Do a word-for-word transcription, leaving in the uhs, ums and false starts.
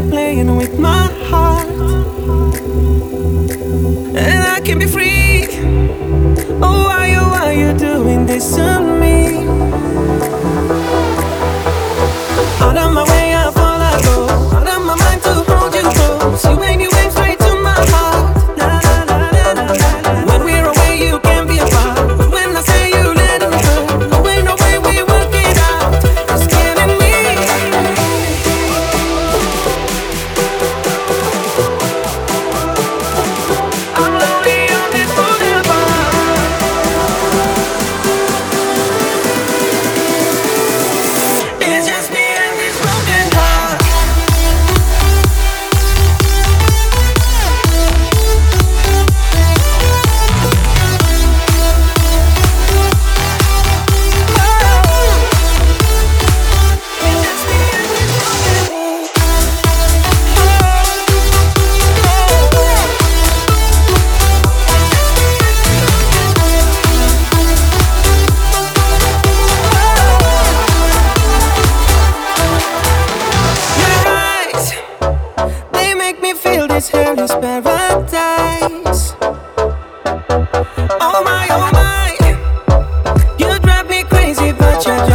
are playing with my heart, and I can be free. Oh, why, oh, why you doing this to me? Out of my way, I fall, I go. Out of my mind to hold you close. You when you went straight to my heart. Na, na, na, na, na, na. When we're away, you can be apart. But when I say you let it go, no way, no way, we work it out. It's killing me. I'm lonely on this boulevard. It's just me and this broken heart. It's just me and this broken Your eyes, they make me feel this hell is paradise. Oh my, oh my, you drive me crazy, but you're